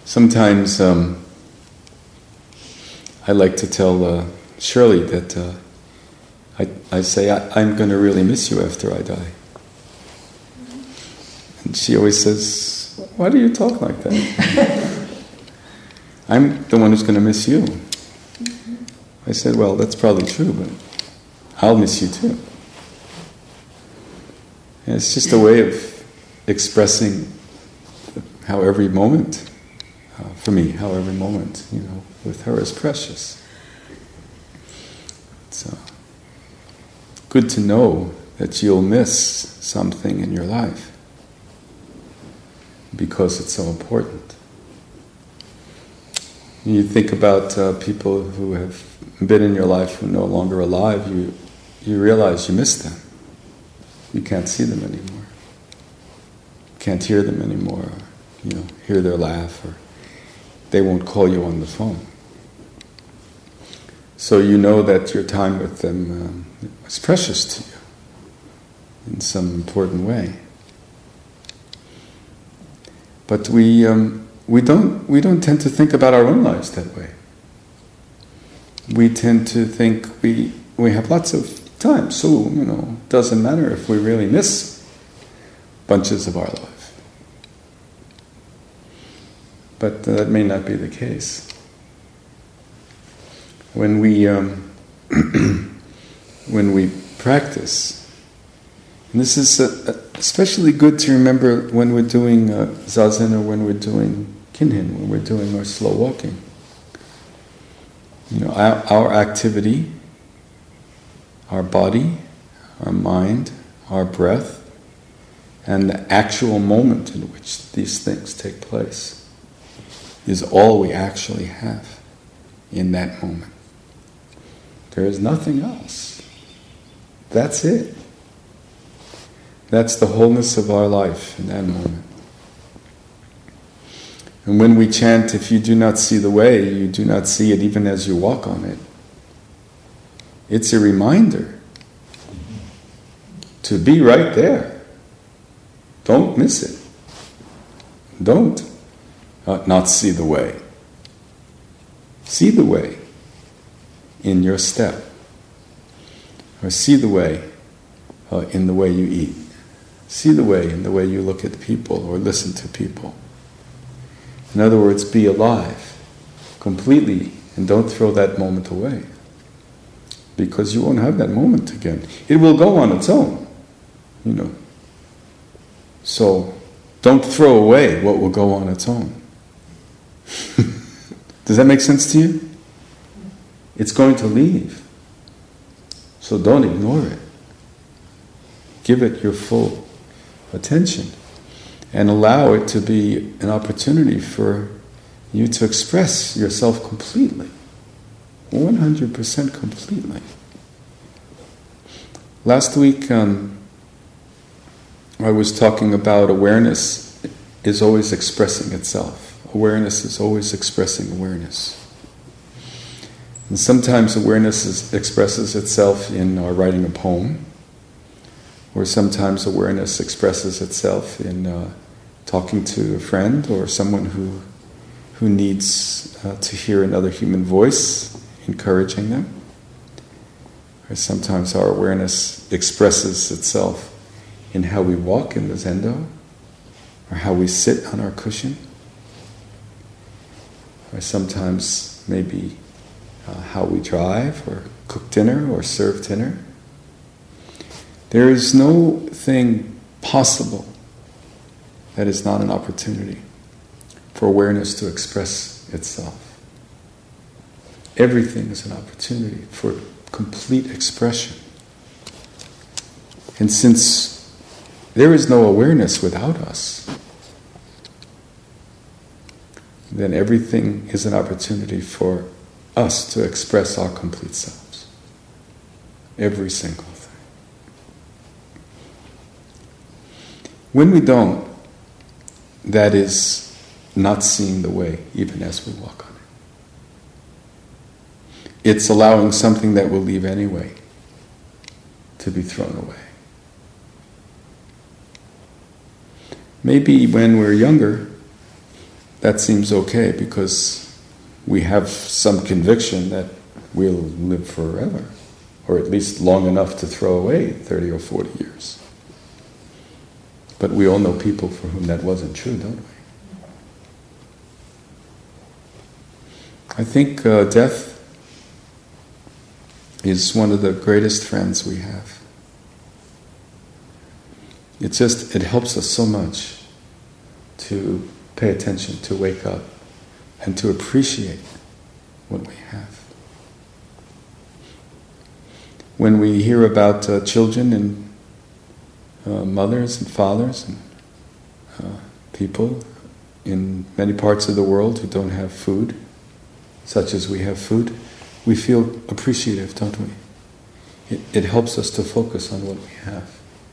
Sometimes I like to tell Shirley that I say, I'm going to really miss you after I die. And she always says, why do you talk like that? I'm the one who's going to miss you. I said, well, that's probably true, but I'll miss you too. And it's just a way of expressing how every moment, for me, how every moment, with her is precious. It's good to know that you'll miss something in your life because it's so important. You think about people who have been in your life who are no longer alive, you realize you miss them. You can't see them anymore. You can't hear them anymore, hear their laugh, or they won't call you on the phone. So you know that your time with them is precious to you in some important way. But we don't tend to think about our own lives that way. We tend to think we have lots of time, so it doesn't matter if we really miss bunches of our life. But that may not be the case. When we when we practice, and this is especially good to remember when we're doing zazen or when we're doing kinhin, when we're doing our slow walking. Our activity, our body, our mind, our breath, and the actual moment in which these things take place is all we actually have in that moment. There is nothing else. That's it. That's the wholeness of our life in that moment. And when we chant, if you do not see the way, you do not see it even as you walk on it. It's a reminder to be right there. Don't miss it. Don't not see the way. See the way in your step. Or see the way in the way you eat. See the way in the way you look at people or listen to people. In other words, be alive completely and don't throw that moment away. Because you won't have that moment again. It will go on its own, So don't throw away what will go on its own. Does that make sense to you? It's going to leave. So don't ignore it. Give it your full attention and allow it to be an opportunity for you to express yourself completely. 100% completely. Last week I was talking about awareness is always expressing itself. Awareness is always expressing awareness. And sometimes awareness expresses itself in writing a poem, or sometimes awareness expresses itself in talking to a friend or someone who needs to hear another human voice, encouraging them. Or sometimes our awareness expresses itself in how we walk in the zendo, or how we sit on our cushion, or sometimes maybe how we drive, or cook dinner, or serve dinner. There is no thing possible that is not an opportunity for awareness to express itself. Everything is an opportunity for complete expression. And since there is no awareness without us, then everything is an opportunity for us to express our complete selves. Every single thing. When we don't, that is not seeing the way even as we walk on it. It's allowing something that will leave anyway to be thrown away. Maybe when we're younger, that seems okay because we have some conviction that we'll live forever, or at least long enough to throw away 30 or 40 years. But we all know people for whom that wasn't true, don't we? I think death is one of the greatest friends we have. It helps us so much to pay attention, to wake up, and to appreciate what we have. When we hear about children and mothers and fathers and people in many parts of the world who don't have food, such as we have food, we feel appreciative, don't we? It helps us to focus on what we have.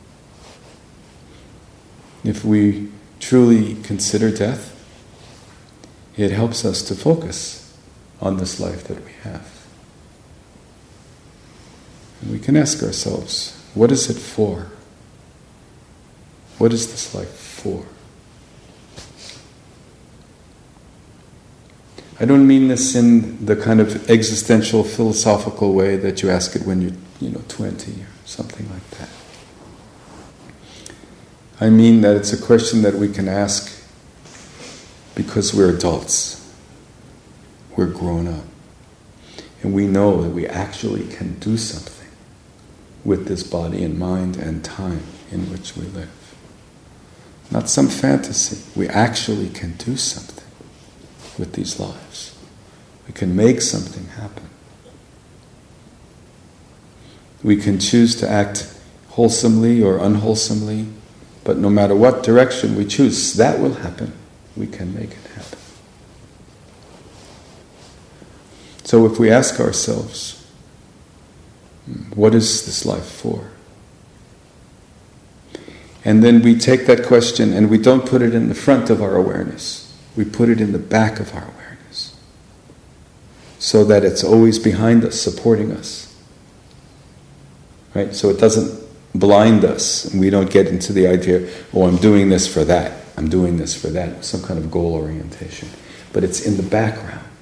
If we truly consider death, it helps us to focus on this life that we have. And we can ask ourselves, what is it for? What is this life for? I don't mean this in the kind of existential, philosophical way that you ask it when you're 20 or something like that. I mean that it's a question that we can ask because we're adults. We're grown up. And we know that we actually can do something with this body and mind and time in which we live. Not some fantasy. We actually can do something with these lives. We can make something happen. We can choose to act wholesomely or unwholesomely, but no matter what direction we choose, that will happen. We can make it happen. So if we ask ourselves, what is this life for? And then we take that question and we don't put it in the front of our awareness. We put it in the back of our awareness, so that it's always behind us, supporting us. Right? So it doesn't blind us, and we don't get into the idea, I'm doing this for that, I'm doing this for that, some kind of goal orientation. But it's in the background,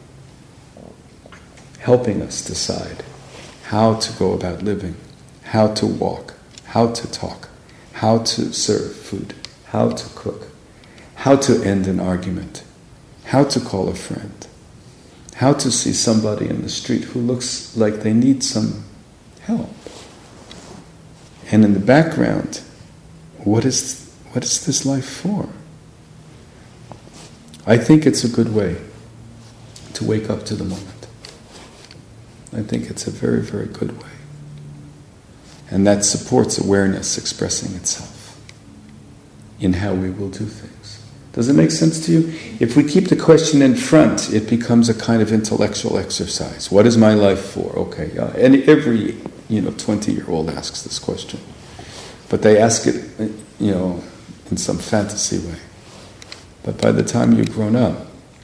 helping us decide how to go about living, how to walk, how to talk, how to serve food, how to cook, how to end an argument, how to call a friend, how to see somebody in the street who looks like they need some help. And in the background, what is this life for? I think it's a good way to wake up to the moment. I think it's a very, very good way. And that supports awareness expressing itself in how we will do things. Does it make sense to you? If we keep the question in front, it becomes a kind of intellectual exercise. What is my life for? Okay, and every 20-year-old asks this question. But they ask it, in some fantasy way. But by the time you've grown up,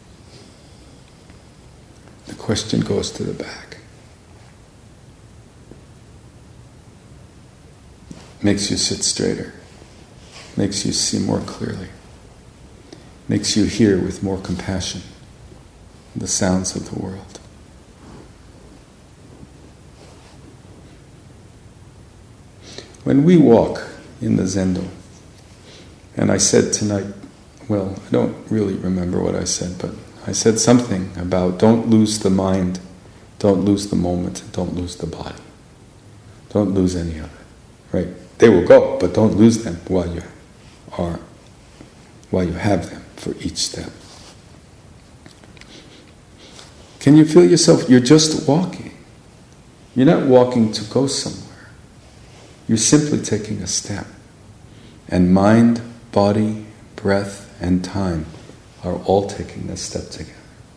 the question goes to the back. Makes you sit straighter. Makes you see more clearly. Makes you hear with more compassion the sounds of the world. When we walk in the Zendo, and I said tonight, I don't really remember what I said, but I said something about don't lose the mind, don't lose the moment, don't lose the body. Don't lose any of it, right? They will go, but don't lose them while you have them for each step. Can you feel yourself? You're just walking. You're not walking to go somewhere. You're simply taking a step. And mind, body, breath, and time are all taking a step together.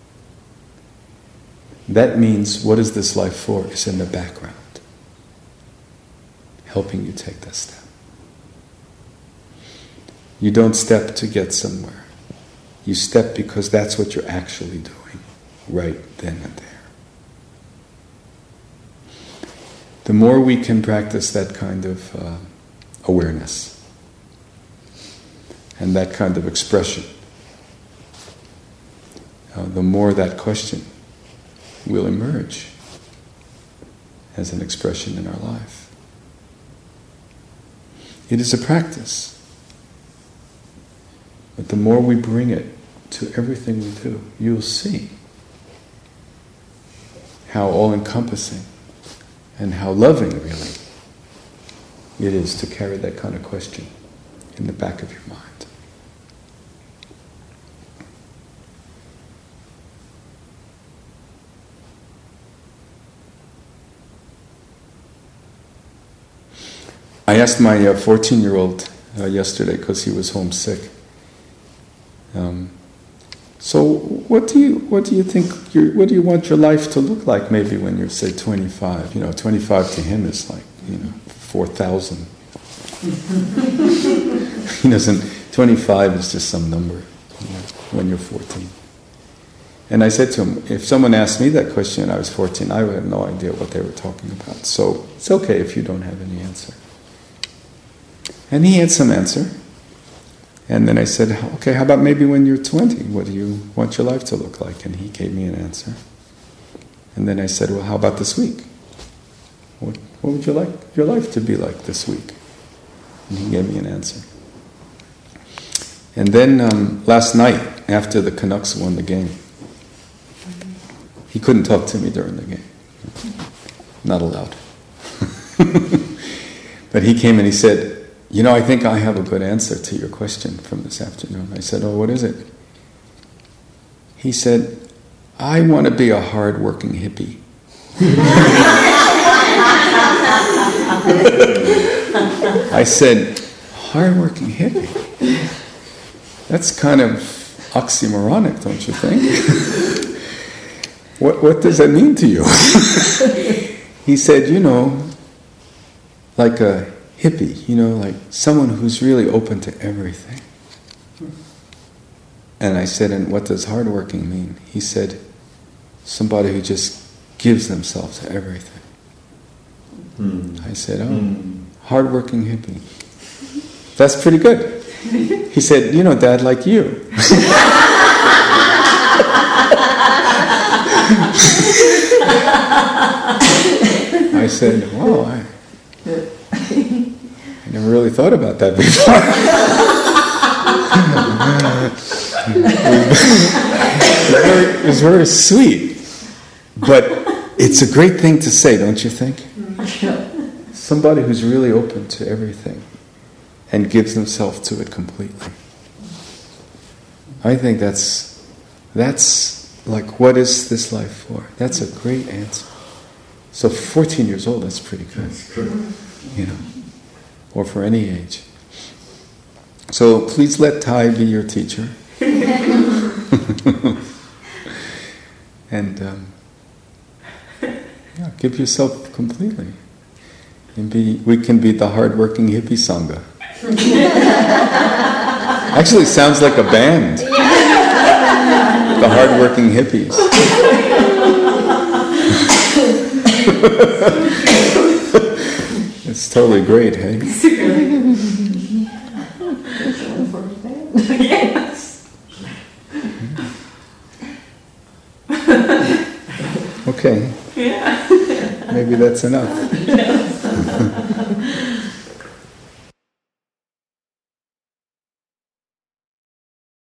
That means, what is this life for? Is in the background, helping you take that step. You don't step to get somewhere. You step because that's what you're actually doing, right then and there. The more we can practice that kind of awareness and that kind of expression the more that question will emerge as an expression in our life. It is a practice. But the more we bring it to everything we do, you'll see how all-encompassing and how loving, really, it is to carry that kind of question in the back of your mind. I asked my 14-year-old yesterday, because he was homesick, so what do you think, what do you want your life to look like maybe when you're, say, 25? 25 to him is like, 4,000. He doesn't, 25 is just some number when you're 14. And I said to him, if someone asked me that question when I was 14, I would have no idea what they were talking about. So it's okay if you don't have any answer. And he had some answer. And then I said, okay, how about maybe when you're 20? What do you want your life to look like? And he gave me an answer. And then I said, well, how about this week? What would you like your life to be like this week? And he gave me an answer. And then last night, after the Canucks won the game, he couldn't talk to me during the game. Not allowed. But he came and he said, I think I have a good answer to your question from this afternoon. I said, oh, what is it? He said, I want to be a hard-working hippie. I said, hard-working hippie? That's kind of oxymoronic, don't you think? What does that mean to you? He said, like a hippie, like someone who's really open to everything. And I said, and what does hardworking mean? He said, somebody who just gives themselves to everything. I said, hardworking hippie. That's pretty good. He said, Dad, like you. I said, wow, I never really thought about that before. It was very sweet. But it's a great thing to say, don't you think? Somebody who's really open to everything and gives themselves to it completely. I think that's like, what is this life for? That's a great answer. So 14 years old, that's pretty good. That's true. Or for any age. So please let Thai be your teacher. And give yourself completely. And we can be the hard-working hippie sangha. Actually, it sounds like a band. The hard-working hippies. It's totally great, hey? Yes. Okay. Yeah. Maybe that's enough.